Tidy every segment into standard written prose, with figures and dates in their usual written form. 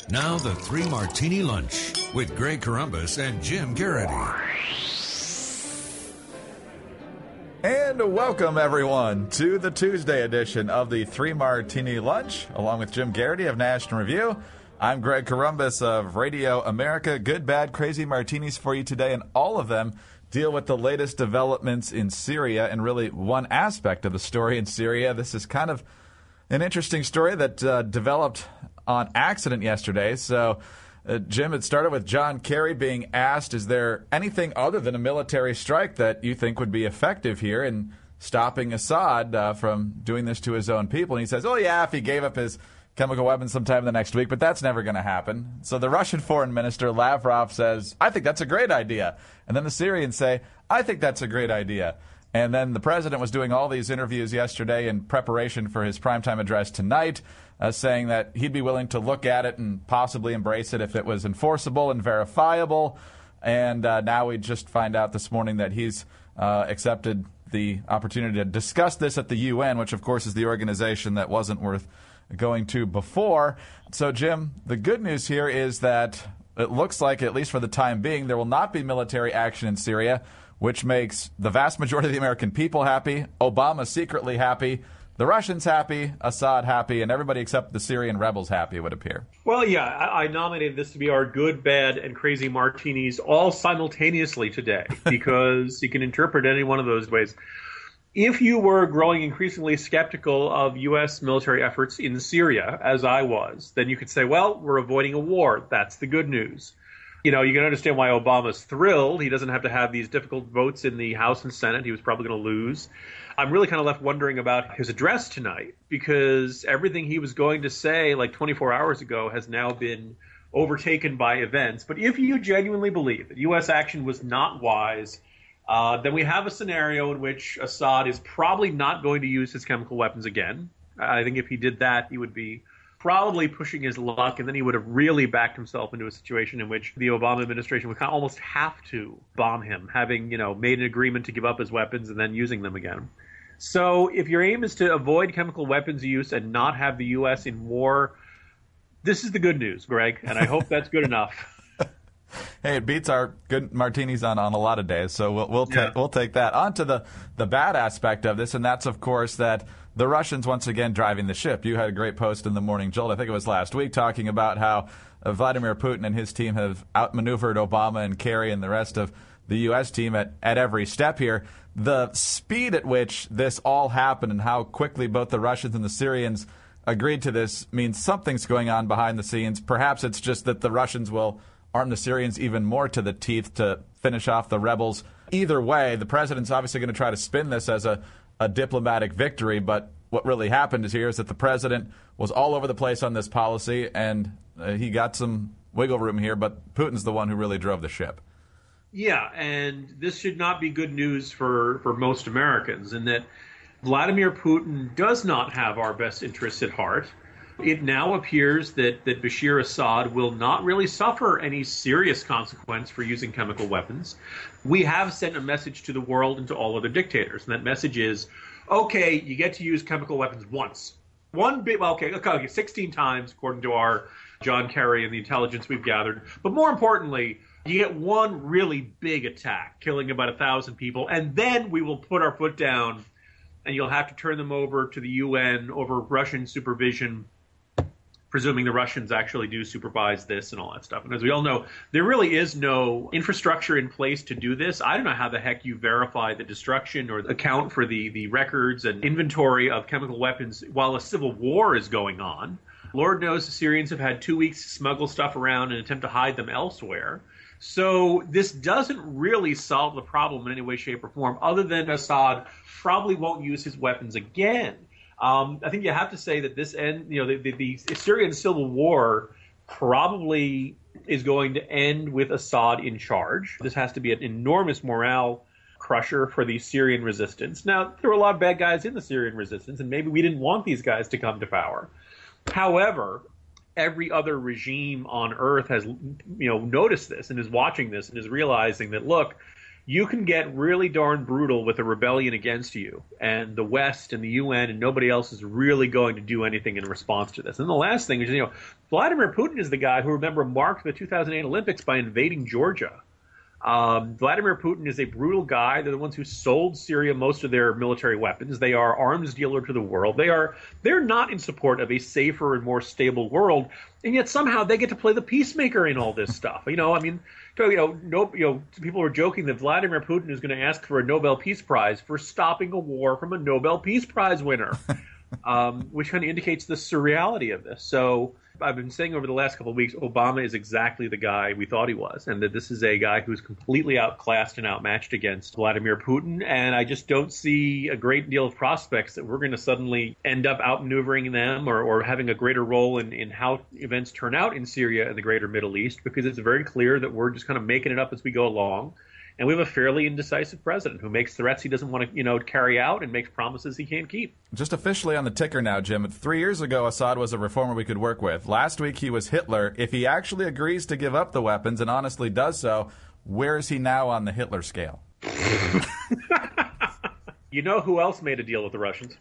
Now the Three Martini Lunch with Greg Corombos and Jim Garrity. And welcome, everyone, to the Tuesday edition of the Three Martini Lunch, along with Jim Garrity of National Review. I'm Greg Corombos of Radio America. Good, bad, crazy martinis for you today, and all of them deal with the latest developments in Syria and really one aspect of the story in Syria. This is kind of an interesting story that developed on accident yesterday. So, Jim, it started with John Kerry being asked, is there anything other than a military strike that you think would be effective here in stopping Assad from doing this to his own people? And he says, oh, yeah, if he gave up his chemical weapons sometime in the next week, but that's never going to happen. So the Russian foreign minister, Lavrov, says, I think that's a great idea. And then the Syrians say, I think that's a great idea. And then the president was doing all these interviews yesterday in preparation for his primetime address tonight, saying that he'd be willing to look at it and possibly embrace it if it was enforceable and verifiable. And now we just find out this morning that he's accepted the opportunity to discuss this at the UN, which, of course, is the organization that wasn't worth going to before. So, Jim, the good news here is that it looks like, at least for the time being, there will not be military action in Syria, which makes the vast majority of the American people happy, Obama secretly happy, the Russians happy, Assad happy, and everybody except the Syrian rebels happy, it would appear. Well, yeah, I nominated this to be our good, bad, and crazy martinis all simultaneously today because you can interpret any one of those ways. If you were growing increasingly skeptical of U.S. military efforts in Syria, as I was, then you could say, well, we're avoiding a war. That's the good news. You know, you can understand why Obama's thrilled. He doesn't have to have these difficult votes in the House and Senate. He was probably going to lose. I'm really kind of left wondering about his address tonight because everything he was going to say like 24 hours ago has now been overtaken by events. But if you genuinely believe that U.S. action was not wise, then we have a scenario in which Assad is probably not going to use his chemical weapons again. I think if he did that, he would be probably pushing his luck, and then he would have really backed himself into a situation in which the Obama administration would kind of almost have to bomb him, having, you know, made an agreement to give up his weapons and then using them again. So if your aim is to avoid chemical weapons use and not have the U.S. in war, this is the good news, Greg, and I hope that's good enough. Hey, it beats our good martinis on a lot of days, so we'll take that. On to the bad aspect of this, and that's, of course, that the Russians once again driving the ship. You had a great post in the Morning Jolt, I think it was last week, talking about how Vladimir Putin and his team have outmaneuvered Obama and Kerry and the rest of the U.S. team at every step here. The speed at which this all happened and how quickly both the Russians and the Syrians agreed to this means something's going on behind the scenes. Perhaps it's just that the Russians will arm the Syrians even more to the teeth to finish off the rebels. Either way, the president's obviously going to try to spin this as a diplomatic victory, but what really happened is that the president was all over the place on this policy, and he got some wiggle room here, but Putin's the one who really drove the ship. Yeah, and this should not be good news for most Americans, in that Vladimir Putin does not have our best interests at heart. It now appears that Bashar Assad will not really suffer any serious consequence for using chemical weapons. We have sent a message to the world and to all other dictators, and that message is, okay, you get to use chemical weapons once. Okay, 16 times, according to our John Kerry and the intelligence we've gathered. But more importantly, you get one really big attack, killing about 1,000 people, and then we will put our foot down, and you'll have to turn them over to the UN over Russian supervision, presuming the Russians actually do supervise this and all that stuff. And as we all know, there really is no infrastructure in place to do this. I don't know how the heck you verify the destruction or account for the records and inventory of chemical weapons while a civil war is going on. Lord knows the Syrians have had 2 weeks to smuggle stuff around and attempt to hide them elsewhere. So this doesn't really solve the problem in any way, shape, or form, other than Assad probably won't use his weapons again. I think you have to say that the Syrian civil war probably is going to end with Assad in charge. This has to be an enormous morale crusher for the Syrian resistance. Now, there were a lot of bad guys in the Syrian resistance, and maybe we didn't want these guys to come to power. However, every other regime on earth has, noticed this and is watching this and is realizing that, look, you can get really darn brutal with a rebellion against you, and the West and the UN and nobody else is really going to do anything in response to this. And the last thing is, Vladimir Putin is the guy who, remember, marked the 2008 Olympics by invading Georgia. Vladimir Putin is a brutal guy. They're the ones who sold Syria most of their military weapons. They are arms dealer to the world. They're not in support of a safer and more stable world, and yet somehow they get to play the peacemaker in all this stuff. People were joking that Vladimir Putin is going to ask for a Nobel Peace Prize for stopping a war from a Nobel Peace Prize winner, which kind of indicates the surreality of this. So I've been saying over the last couple of weeks, Obama is exactly the guy we thought he was, and that this is a guy who's completely outclassed and outmatched against Vladimir Putin. And I just don't see a great deal of prospects that we're going to suddenly end up outmaneuvering them or having a greater role in how events turn out in Syria and the greater Middle East, because it's very clear that we're just kind of making it up as we go along. And we have a fairly indecisive president who makes threats he doesn't want to, carry out and makes promises he can't keep. Just officially on the ticker now, Jim. 3 years ago, Assad was a reformer we could work with. Last week, he was Hitler. If he actually agrees to give up the weapons and honestly does so, where is he now on the Hitler scale? You know who else made a deal with the Russians?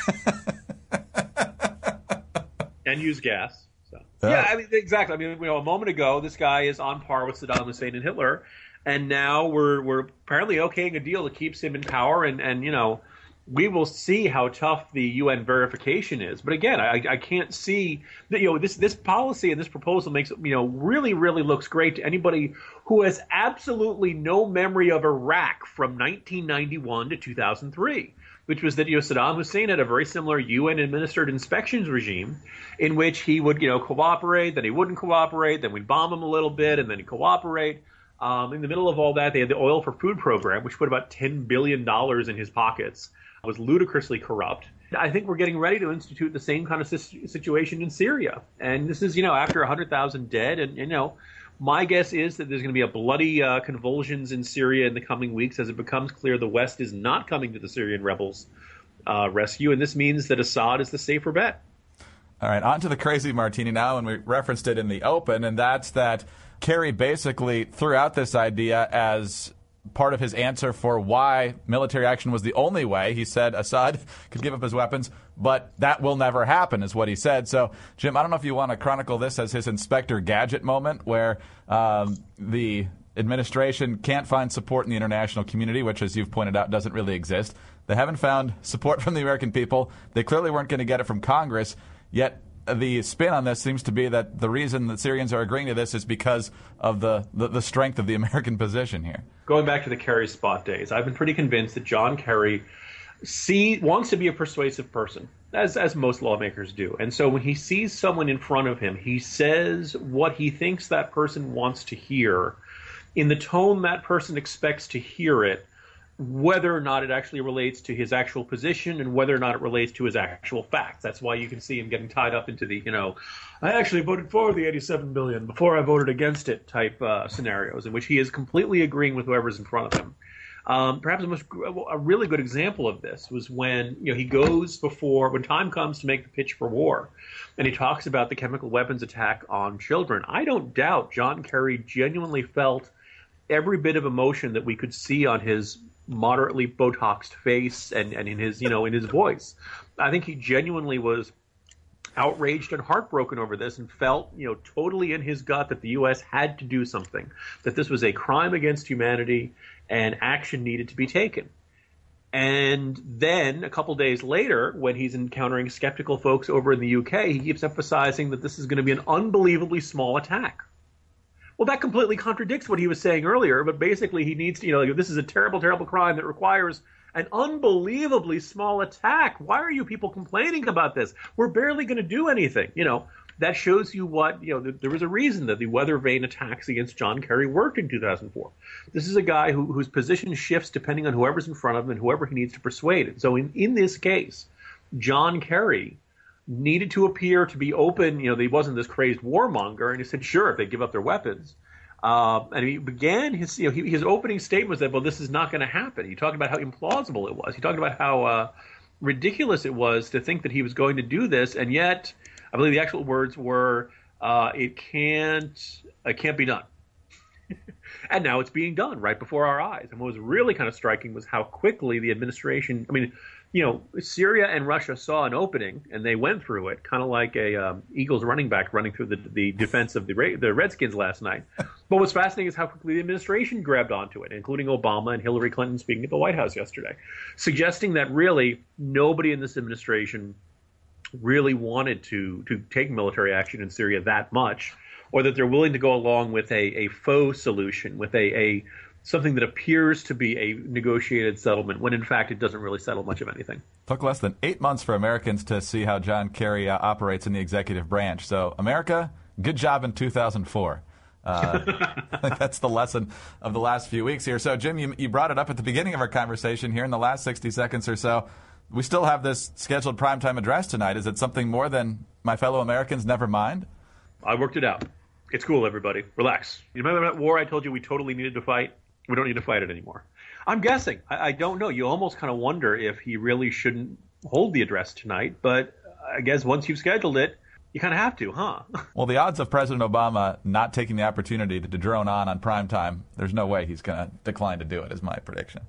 And used gas. So. Yeah, exactly. A moment ago, this guy is on par with Saddam Hussein and Hitler. And now we're apparently okaying a deal that keeps him in power, and we will see how tough the UN verification is. But again, I can't see that this policy and this proposal makes really looks great to anybody who has absolutely no memory of Iraq from 1991 to 2003. Which was that Saddam Hussein had a very similar UN-administered inspections regime in which he would cooperate, then he wouldn't cooperate, then we'd bomb him a little bit, and then he'd cooperate. In the middle of all that, they had the Oil for Food program, which put about $10 billion in his pockets. It was ludicrously corrupt. I think we're getting ready to institute the same kind of situation in Syria. And this is, after 100,000 dead. And, my guess is that there's going to be a bloody convulsions in Syria in the coming weeks as it becomes clear the West is not coming to the Syrian rebels' rescue. And this means that Assad is the safer bet. All right, on to the crazy martini now, and we referenced it in the open, and that's that Kerry basically threw out this idea as part of his answer for why military action was the only way. He said Assad could give up his weapons, but that will never happen, is what he said. So, Jim, I don't know if you want to chronicle this as his Inspector Gadget moment, where the administration can't find support in the international community, which, as you've pointed out, doesn't really exist. They haven't found support from the American people. They clearly weren't going to get it from Congress, yet the spin on this seems to be that the reason that Syrians are agreeing to this is because of the strength of the American position here. Going back to the Kerry spot days, I've been pretty convinced that John Kerry wants to be a persuasive person, as most lawmakers do. And so when he sees someone in front of him, he says what he thinks that person wants to hear in the tone that person expects to hear it, whether or not it actually relates to his actual position and whether or not it relates to his actual facts. That's why you can see him getting tied up into the, I actually voted for the $87 billion before I voted against it type scenarios in which he is completely agreeing with whoever's in front of him. Perhaps a really good example of this was when he goes when time comes to make the pitch for war, and he talks about the chemical weapons attack on children. I don't doubt John Kerry genuinely felt every bit of emotion that we could see on his moderately Botoxed face and in his in his voice. I think he genuinely was outraged and heartbroken over this and felt totally in his gut that the U.S. had to do something, that this was a crime against humanity and action needed to be taken. And then a couple days later, when he's encountering skeptical folks over in the UK, he keeps emphasizing that this is going to be an unbelievably small attack. Well, that completely contradicts what he was saying earlier, but basically he needs to, this is a terrible, terrible crime that requires an unbelievably small attack. Why are you people complaining about this? We're barely going to do anything. That shows you what, there was a reason that the weather vane attacks against John Kerry worked in 2004. This is a guy whose position shifts depending on whoever's in front of him and whoever he needs to persuade. And so in this case, John Kerry needed to appear to be open. He wasn't this crazed warmonger, and he said, sure, if they give up their weapons. And he began his opening statement was that, well, this is not going to happen. He talked about how implausible it was. He talked about how ridiculous it was to think that he was going to do this, and yet, I believe the actual words were, it can't be done. And now it's being done right before our eyes. And what was really kind of striking was how quickly the administration, Syria and Russia saw an opening and they went through it, kind of like a Eagles running back running through the defense of the Redskins last night. But what's fascinating is how quickly the administration grabbed onto it, including Obama and Hillary Clinton speaking at the White House yesterday, suggesting that really nobody in this administration really wanted to take military action in Syria that much, or that they're willing to go along with a faux solution, with a something that appears to be a negotiated settlement, when in fact it doesn't really settle much of anything. Took less than 8 months for Americans to see how John Kerry operates in the executive branch. So, America, good job in 2004. I think that's the lesson of the last few weeks here. So, Jim, you brought it up at the beginning of our conversation here in the last 60 seconds or so. We still have this scheduled primetime address tonight. Is it something more than my fellow Americans never mind? I worked it out. It's cool, everybody. Relax. You remember that war I told you we totally needed to fight? We don't need to fight it anymore. I'm guessing. I don't know. You almost kind of wonder if he really shouldn't hold the address tonight. But I guess once you've scheduled it, you kind of have to, huh? Well, the odds of President Obama not taking the opportunity to drone on primetime, there's no way he's going to decline to do it, is my prediction.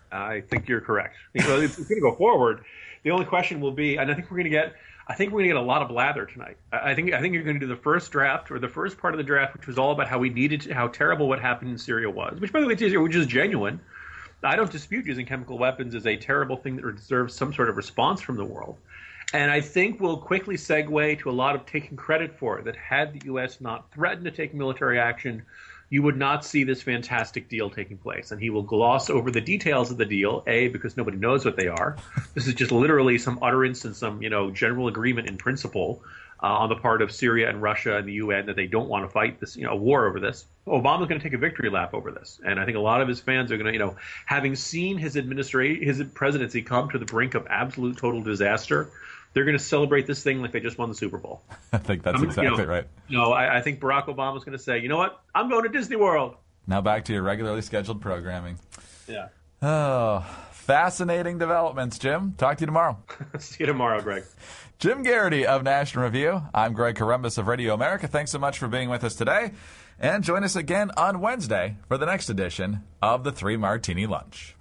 I think you're correct. Because it's going to go forward. The only question will be, and I think we're going to get a lot of blather tonight. I think you're going to do the first draft, or the first part of the draft, which was all about how terrible what happened in Syria was, which, by the way, which is genuine. I don't dispute using chemical weapons is a terrible thing that deserves some sort of response from the world. And I think we'll quickly segue to a lot of taking credit for it, that had the U.S. not threatened to take military action, you would not see this fantastic deal taking place. And he will gloss over the details of the deal, A, because nobody knows what they are. This is just literally some utterance and some, general agreement in principle on the part of Syria and Russia and the UN that they don't want to fight this, a war over this. Obama's going to take a victory lap over this. And I think a lot of his fans are going to, having seen his presidency come to the brink of absolute total disaster, they're going to celebrate this thing like they just won the Super Bowl. I think that's exactly right. I think Barack Obama's going to say, you know what? I'm going to Disney World. Now back to your regularly scheduled programming. Yeah. Oh, fascinating developments, Jim. Talk to you tomorrow. See you tomorrow, Greg. Jim Garrity of National Review. I'm Greg Corombos of Radio America. Thanks so much for being with us today. And join us again on Wednesday for the next edition of the Three Martini Lunch.